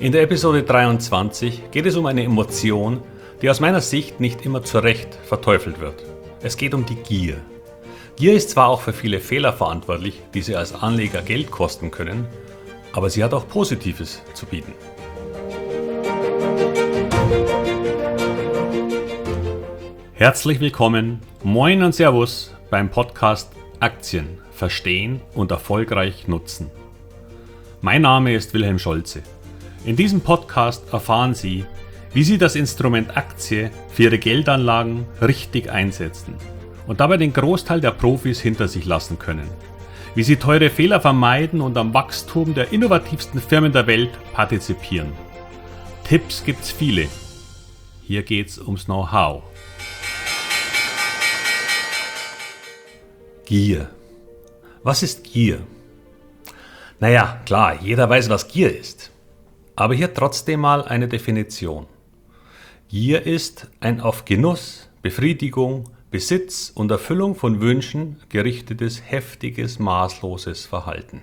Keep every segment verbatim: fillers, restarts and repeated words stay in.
In der Episode dreiundzwanzig geht es um eine Emotion, die aus meiner Sicht nicht immer zu Recht verteufelt wird. Es geht um die Gier. Gier ist zwar auch für viele Fehler verantwortlich, die Sie als Anleger Geld kosten können, aber sie hat auch Positives zu bieten. Herzlich willkommen, moin und Servus beim Podcast Aktien verstehen und erfolgreich nutzen. Mein Name ist Wilhelm Scholze. In diesem Podcast erfahren Sie, wie Sie das Instrument Aktie für Ihre Geldanlagen richtig einsetzen und dabei den Großteil der Profis hinter sich lassen können. Wie Sie teure Fehler vermeiden und am Wachstum der innovativsten Firmen der Welt partizipieren. Tipps gibt's viele. Hier geht's ums Know-how. Gier. Was ist Gier? Naja, klar, jeder weiß, was Gier ist. Aber hier trotzdem mal eine Definition. Gier ist ein auf Genuss, Befriedigung, Besitz und Erfüllung von Wünschen gerichtetes, heftiges, maßloses Verhalten.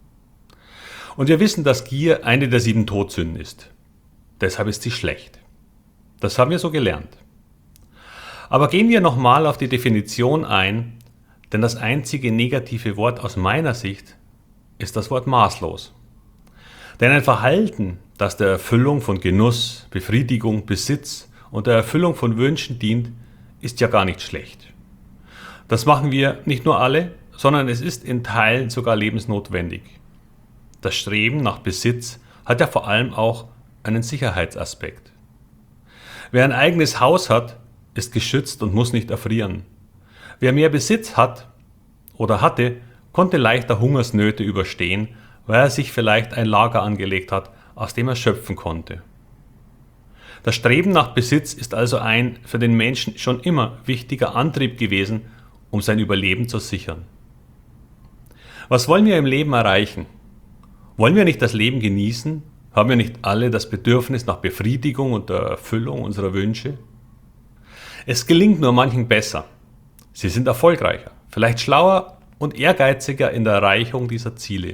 Und wir wissen, dass Gier eine der sieben Todsünden ist. Deshalb ist sie schlecht. Das haben wir so gelernt. Aber gehen wir nochmal auf die Definition ein, denn das einzige negative Wort aus meiner Sicht ist das Wort maßlos. Denn ein Verhalten, das der Erfüllung von Genuss, Befriedigung, Besitz und der Erfüllung von Wünschen dient, ist ja gar nicht schlecht. Das machen wir nicht nur alle, sondern es ist in Teilen sogar lebensnotwendig. Das Streben nach Besitz hat ja vor allem auch einen Sicherheitsaspekt. Wer ein eigenes Haus hat, ist geschützt und muss nicht erfrieren. Wer mehr Besitz hat oder hatte, konnte leichter Hungersnöte überstehen, weil er sich vielleicht ein Lager angelegt hat, aus dem er schöpfen konnte. Das Streben nach Besitz ist also ein für den Menschen schon immer wichtiger Antrieb gewesen, um sein Überleben zu sichern. Was wollen wir im Leben erreichen? Wollen wir nicht das Leben genießen? Haben wir nicht alle das Bedürfnis nach Befriedigung und der Erfüllung unserer Wünsche? Es gelingt nur manchen besser. Sie sind erfolgreicher, vielleicht schlauer und ehrgeiziger in der Erreichung dieser Ziele.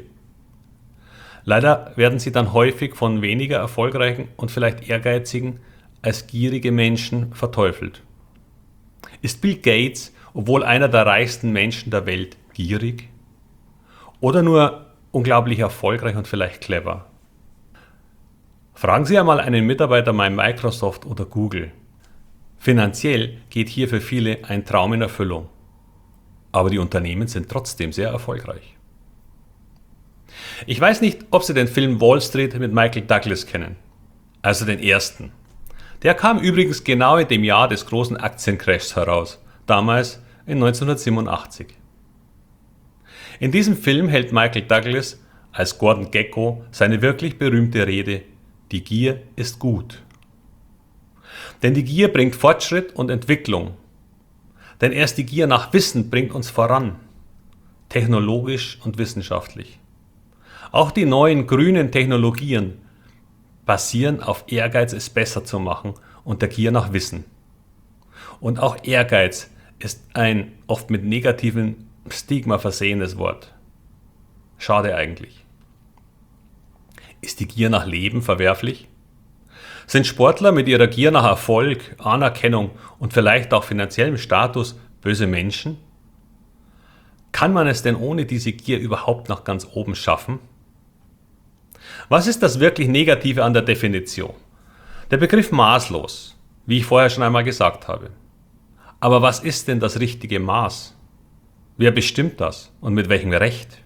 Leider werden sie dann häufig von weniger erfolgreichen und vielleicht ehrgeizigen als gierige Menschen verteufelt. Ist Bill Gates, obwohl einer der reichsten Menschen der Welt, gierig? Oder nur unglaublich erfolgreich und vielleicht clever? Fragen Sie einmal einen Mitarbeiter bei Microsoft oder Google. Finanziell geht hier für viele ein Traum in Erfüllung. Aber die Unternehmen sind trotzdem sehr erfolgreich. Ich weiß nicht, ob Sie den Film Wall Street mit Michael Douglas kennen. Also den ersten. Der kam übrigens genau in dem Jahr des großen Aktienkrashs heraus, damals in neunzehnhundertsiebenundachtzig. In diesem Film hält Michael Douglas als Gordon Gekko seine wirklich berühmte Rede: Die Gier ist gut. Denn die Gier bringt Fortschritt und Entwicklung. Denn erst die Gier nach Wissen bringt uns voran, technologisch und wissenschaftlich. Auch die neuen grünen Technologien basieren auf Ehrgeiz, es besser zu machen und der Gier nach Wissen. Und auch Ehrgeiz ist ein oft mit negativem Stigma versehenes Wort. Schade eigentlich. Ist die Gier nach Leben verwerflich? Sind Sportler mit ihrer Gier nach Erfolg, Anerkennung und vielleicht auch finanziellem Status böse Menschen? Kann man es denn ohne diese Gier überhaupt nach ganz oben schaffen? Was ist das wirklich Negative an der Definition? Der Begriff maßlos, wie ich vorher schon einmal gesagt habe. Aber was ist denn das richtige Maß? Wer bestimmt das und mit welchem Recht?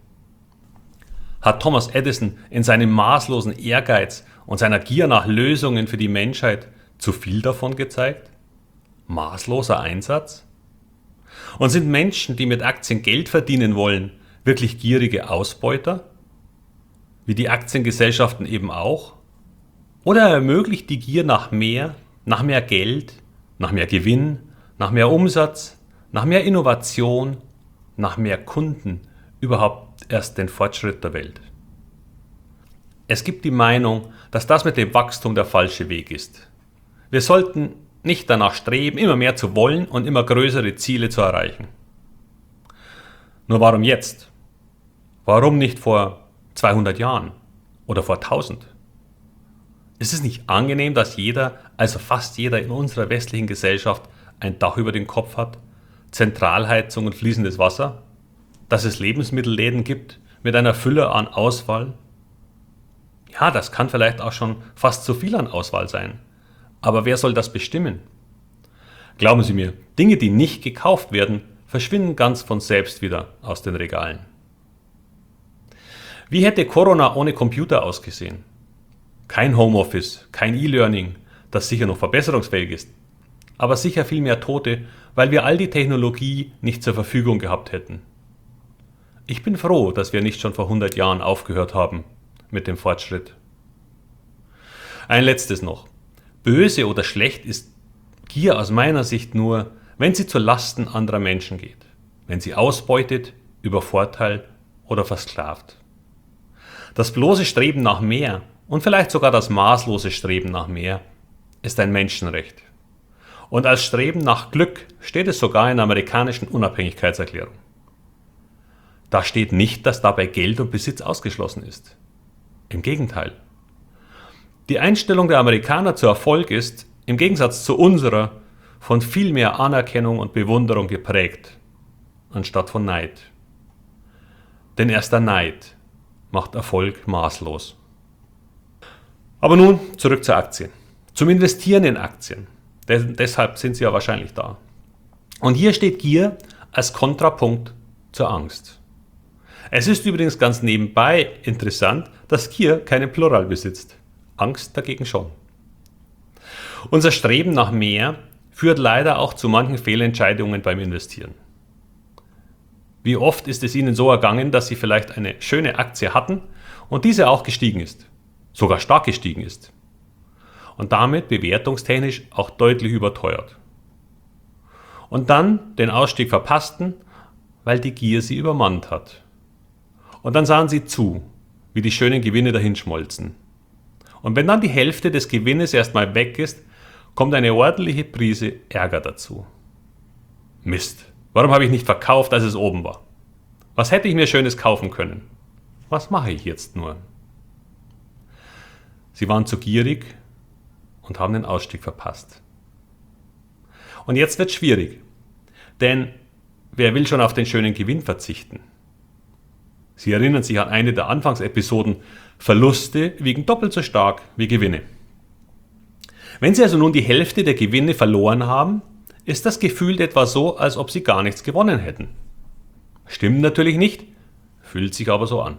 Hat Thomas Edison in seinem maßlosen Ehrgeiz und seiner Gier nach Lösungen für die Menschheit zu viel davon gezeigt? Maßloser Einsatz? Und sind Menschen, die mit Aktien Geld verdienen wollen, wirklich gierige Ausbeuter? Wie die Aktiengesellschaften eben auch? Oder ermöglicht die Gier nach mehr, nach mehr Geld, nach mehr Gewinn, nach mehr Umsatz, nach mehr Innovation, nach mehr Kunden überhaupt erst den Fortschritt der Welt? Es gibt die Meinung, dass das mit dem Wachstum der falsche Weg ist. Wir sollten nicht danach streben, immer mehr zu wollen und immer größere Ziele zu erreichen. Nur warum jetzt? Warum nicht vor zweihundert Jahren oder vor tausend? Ist es nicht angenehm, dass jeder, also fast jeder in unserer westlichen Gesellschaft ein Dach über dem Kopf hat, Zentralheizung und fließendes Wasser? Dass es Lebensmittelläden gibt mit einer Fülle an Auswahl? Ja, das kann vielleicht auch schon fast zu viel an Auswahl sein. Aber wer soll das bestimmen? Glauben Sie mir, Dinge, die nicht gekauft werden, verschwinden ganz von selbst wieder aus den Regalen. Wie hätte Corona ohne Computer ausgesehen? Kein Homeoffice, kein E-Learning, das sicher noch verbesserungsfähig ist, aber sicher viel mehr Tote, weil wir all die Technologie nicht zur Verfügung gehabt hätten. Ich bin froh, dass wir nicht schon vor hundert Jahren aufgehört haben mit dem Fortschritt. Ein letztes noch. Böse oder schlecht ist Gier aus meiner Sicht nur, wenn sie zu Lasten anderer Menschen geht, wenn sie ausbeutet, übervorteilt oder versklavt. Das bloße Streben nach mehr und vielleicht sogar das maßlose Streben nach mehr ist ein Menschenrecht. Und als Streben nach Glück steht es sogar in der amerikanischen Unabhängigkeitserklärung. Da steht nicht, dass dabei Geld und Besitz ausgeschlossen ist. Im Gegenteil. Die Einstellung der Amerikaner zu Erfolg ist, im Gegensatz zu unserer, von viel mehr Anerkennung und Bewunderung geprägt, anstatt von Neid. Denn erst der Neid macht Erfolg maßlos. Aber nun zurück zur Aktie. Zum Investieren in Aktien. Des- deshalb sind sie ja wahrscheinlich da. Und hier steht Gier als Kontrapunkt zur Angst. Es ist übrigens ganz nebenbei interessant, dass Gier keinen Plural besitzt. Angst dagegen schon. Unser Streben nach mehr führt leider auch zu manchen Fehlentscheidungen beim Investieren. Wie oft ist es Ihnen so ergangen, dass Sie vielleicht eine schöne Aktie hatten und diese auch gestiegen ist, sogar stark gestiegen ist und damit bewertungstechnisch auch deutlich überteuert. Und dann den Ausstieg verpassten, weil die Gier Sie übermannt hat. Und dann sahen Sie zu, wie die schönen Gewinne dahinschmolzen. Und wenn dann die Hälfte des Gewinnes erstmal weg ist, kommt eine ordentliche Prise Ärger dazu. Mist, warum habe ich nicht verkauft, als es oben war? Was hätte ich mir Schönes kaufen können? Was mache ich jetzt nur? Sie waren zu gierig und haben den Ausstieg verpasst. Und jetzt wird es schwierig, denn wer will schon auf den schönen Gewinn verzichten? Sie erinnern sich an eine der Anfangsepisoden, Verluste wiegen doppelt so stark wie Gewinne. Wenn Sie also nun die Hälfte der Gewinne verloren haben, ist das gefühlt etwa so, als ob Sie gar nichts gewonnen hätten. Stimmt natürlich nicht, fühlt sich aber so an.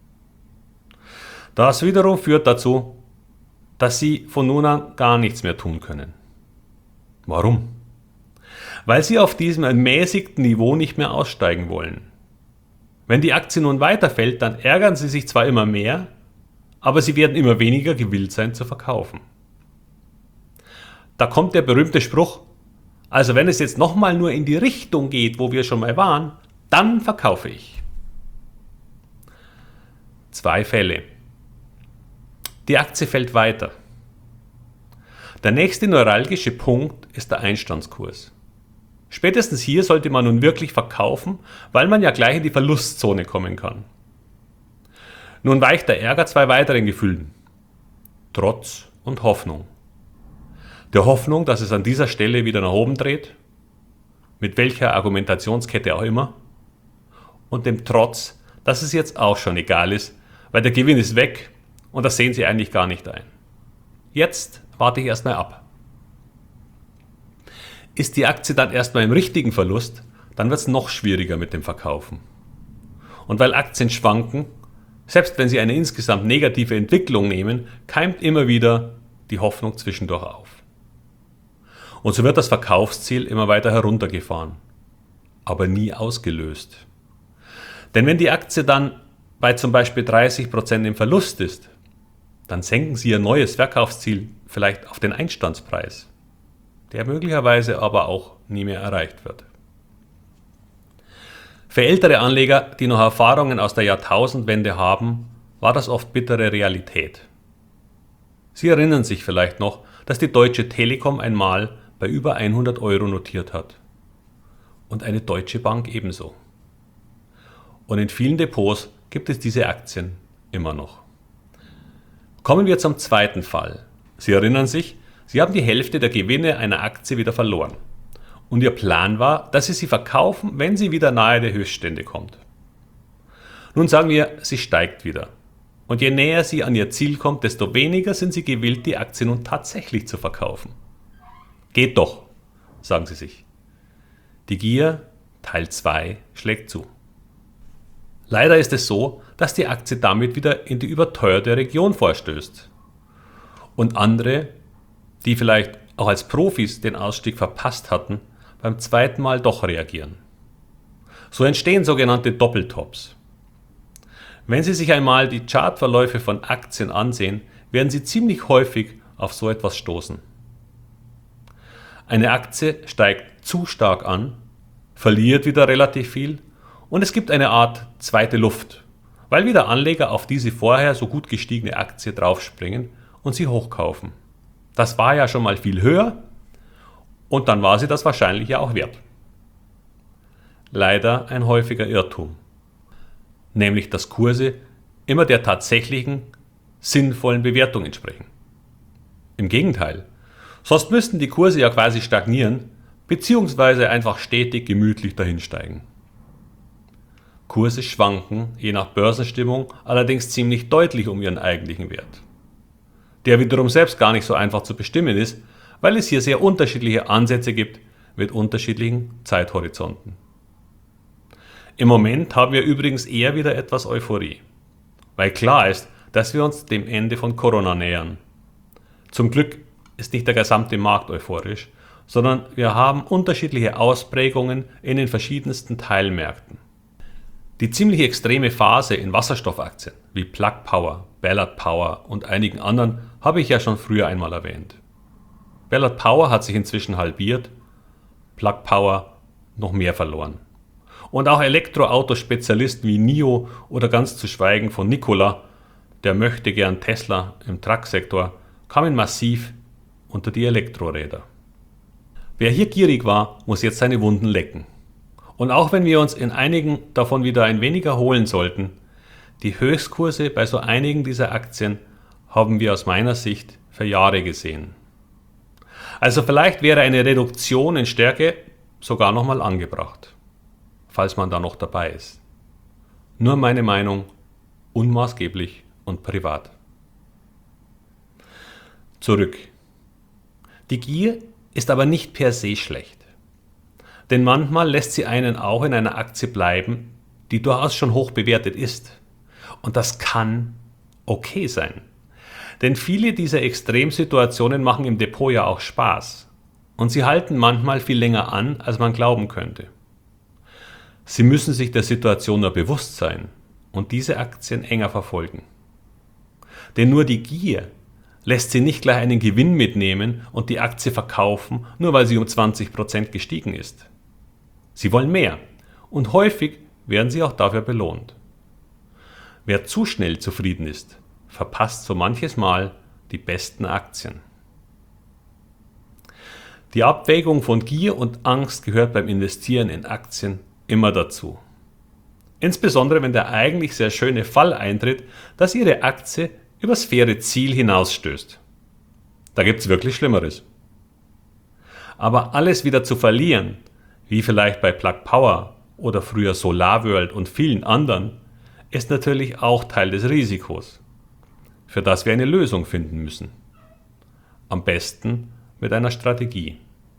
Das wiederum führt dazu, dass Sie von nun an gar nichts mehr tun können. Warum? Weil Sie auf diesem ermäßigten Niveau nicht mehr aussteigen wollen. Wenn die Aktie nun weiterfällt, dann ärgern Sie sich zwar immer mehr, aber Sie werden immer weniger gewillt sein zu verkaufen. Da kommt der berühmte Spruch, also wenn es jetzt nochmal nur in die Richtung geht, wo wir schon mal waren, dann verkaufe ich. Zwei Fälle. Die Aktie fällt weiter. Der nächste neuralgische Punkt ist der Einstandskurs. Spätestens hier sollte man nun wirklich verkaufen, weil man ja gleich in die Verlustzone kommen kann. Nun weicht der Ärger zwei weiteren Gefühlen. Trotz und Hoffnung. Der Hoffnung, dass es an dieser Stelle wieder nach oben dreht, mit welcher Argumentationskette auch immer, und dem Trotz, dass es jetzt auch schon egal ist, weil der Gewinn ist weg und das sehen Sie eigentlich gar nicht ein. Jetzt warte ich erstmal ab. Ist die Aktie dann erstmal im richtigen Verlust, dann wird es noch schwieriger mit dem Verkaufen. Und weil Aktien schwanken, selbst wenn sie eine insgesamt negative Entwicklung nehmen, keimt immer wieder die Hoffnung zwischendurch auf. Und so wird das Verkaufsziel immer weiter heruntergefahren, aber nie ausgelöst. Denn wenn die Aktie dann bei zum Beispiel dreißig Prozent im Verlust ist, dann senken Sie Ihr neues Verkaufsziel vielleicht auf den Einstandspreis, der möglicherweise aber auch nie mehr erreicht wird. Für ältere Anleger, die noch Erfahrungen aus der Jahrtausendwende haben, war das oft bittere Realität. Sie erinnern sich vielleicht noch, dass die Deutsche Telekom einmal bei über hundert Euro notiert hat. Und eine Deutsche Bank ebenso. Und in vielen Depots gibt es diese Aktien immer noch. Kommen wir zum zweiten Fall, Sie erinnern sich, Sie haben die Hälfte der Gewinne einer Aktie wieder verloren. Und Ihr Plan war, dass Sie sie verkaufen, wenn sie wieder nahe der Höchststände kommt. Nun sagen wir, sie steigt wieder. Und je näher sie an ihr Ziel kommt, desto weniger sind Sie gewillt, die Aktie nun tatsächlich zu verkaufen. Geht doch, sagen Sie sich. Die Gier, Teil zwei, schlägt zu. Leider ist es so, dass die Aktie damit wieder in die überteuerte Region vorstößt. Und andere, die vielleicht auch als Profis den Ausstieg verpasst hatten, beim zweiten Mal doch reagieren. So entstehen sogenannte Doppeltops. Wenn Sie sich einmal die Chartverläufe von Aktien ansehen, werden Sie ziemlich häufig auf so etwas stoßen. Eine Aktie steigt zu stark an, verliert wieder relativ viel und es gibt eine Art zweite Luft, weil wieder Anleger auf diese vorher so gut gestiegene Aktie draufspringen und sie hochkaufen. Das war ja schon mal viel höher und dann war sie das wahrscheinlich ja auch wert. Leider ein häufiger Irrtum, nämlich dass Kurse immer der tatsächlichen, sinnvollen Bewertung entsprechen. Im Gegenteil, sonst müssten die Kurse ja quasi stagnieren, beziehungsweise einfach stetig gemütlich dahinsteigen. Kurse schwanken, je nach Börsenstimmung, allerdings ziemlich deutlich um ihren eigentlichen Wert, der wiederum selbst gar nicht so einfach zu bestimmen ist, weil es hier sehr unterschiedliche Ansätze gibt mit unterschiedlichen Zeithorizonten. Im Moment haben wir übrigens eher wieder etwas Euphorie, weil klar ist, dass wir uns dem Ende von Corona nähern. Zum Glück ist nicht der gesamte Markt euphorisch, sondern wir haben unterschiedliche Ausprägungen in den verschiedensten Teilmärkten. Die ziemlich extreme Phase in Wasserstoffaktien wie Plug Power, Ballard Power und einigen anderen habe ich ja schon früher einmal erwähnt. Ballard Power hat sich inzwischen halbiert, Plug Power noch mehr verloren. Und auch Elektroautospezialisten wie N I O oder ganz zu schweigen von Nikola, der möchte gern Tesla im Trucksektor, kamen massiv unter die Elektroräder. Wer hier gierig war, muss jetzt seine Wunden lecken. Und auch wenn wir uns in einigen davon wieder ein wenig erholen sollten, die Höchstkurse bei so einigen dieser Aktien haben wir aus meiner Sicht für Jahre gesehen. Also vielleicht wäre eine Reduktion in Stärke sogar nochmal angebracht, falls man da noch dabei ist. Nur meine Meinung, unmaßgeblich und privat. Zurück. Die Gier ist aber nicht per se schlecht. Denn manchmal lässt sie einen auch in einer Aktie bleiben, die durchaus schon hoch bewertet ist. Und das kann okay sein. Denn viele dieser Extremsituationen machen im Depot ja auch Spaß. Und sie halten manchmal viel länger an, als man glauben könnte. Sie müssen sich der Situation nur bewusst sein und diese Aktien enger verfolgen. Denn nur die Gier lässt sie nicht gleich einen Gewinn mitnehmen und die Aktie verkaufen, nur weil sie um zwanzig Prozent gestiegen ist. Sie wollen mehr und häufig werden sie auch dafür belohnt. Wer zu schnell zufrieden ist, verpasst so manches Mal die besten Aktien. Die Abwägung von Gier und Angst gehört beim Investieren in Aktien immer dazu. Insbesondere wenn der eigentlich sehr schöne Fall eintritt, dass Ihre Aktie übers faire Ziel hinausstößt. Da gibt es wirklich Schlimmeres. Aber alles wieder zu verlieren, wie vielleicht bei Plug Power oder früher SolarWorld und vielen anderen, ist natürlich auch Teil des Risikos, für das wir eine Lösung finden müssen. Am besten mit einer Strategie.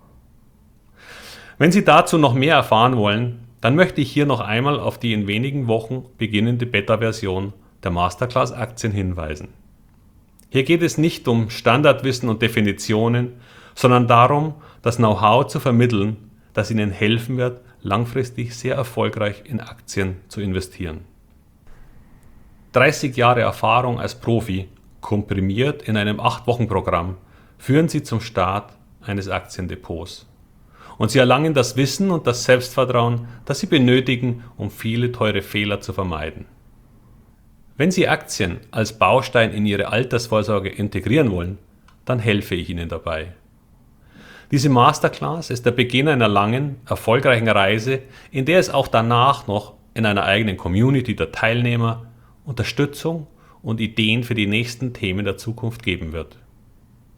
Wenn Sie dazu noch mehr erfahren wollen, dann möchte ich hier noch einmal auf die in wenigen Wochen beginnende Beta-Version der Masterclass Aktien hinweisen. Hier geht es nicht um Standardwissen und Definitionen, sondern darum, das Know-how zu vermitteln, das Ihnen helfen wird, langfristig sehr erfolgreich in Aktien zu investieren. dreißig Jahre Erfahrung als Profi, komprimiert in einem acht Wochen Programm, führen Sie zum Start eines Aktiendepots. Und Sie erlangen das Wissen und das Selbstvertrauen, das Sie benötigen, um viele teure Fehler zu vermeiden. Wenn Sie Aktien als Baustein in Ihre Altersvorsorge integrieren wollen, dann helfe ich Ihnen dabei. Diese Masterclass ist der Beginn einer langen, erfolgreichen Reise, in der es auch danach noch in einer eigenen Community der Teilnehmer Unterstützung und Ideen für die nächsten Themen der Zukunft geben wird.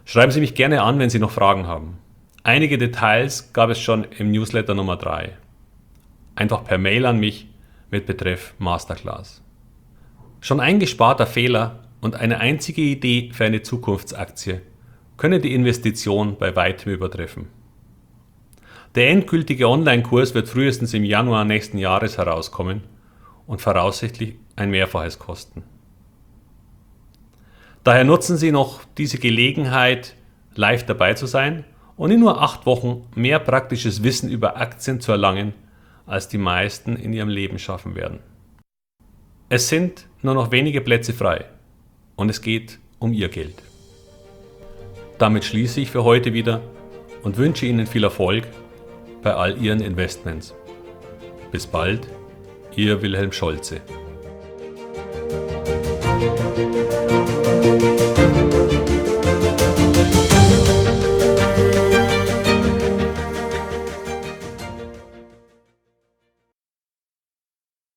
Schreiben Sie mich gerne an, wenn Sie noch Fragen haben. Einige Details gab es schon im Newsletter Nummer drei. Einfach per Mail an mich mit Betreff Masterclass. Schon ein gesparter Fehler und eine einzige Idee für eine Zukunftsaktie können die Investition bei weitem übertreffen. Der endgültige Online-Kurs wird frühestens im Januar nächsten Jahres herauskommen und voraussichtlich ein Mehrfaches kosten. Daher nutzen Sie noch diese Gelegenheit, live dabei zu sein und in nur acht Wochen mehr praktisches Wissen über Aktien zu erlangen, als die meisten in ihrem Leben schaffen werden. Es sind nur noch wenige Plätze frei und es geht um Ihr Geld. Damit schließe ich für heute wieder und wünsche Ihnen viel Erfolg bei all Ihren Investments. Bis bald, Ihr Wilhelm Scholze.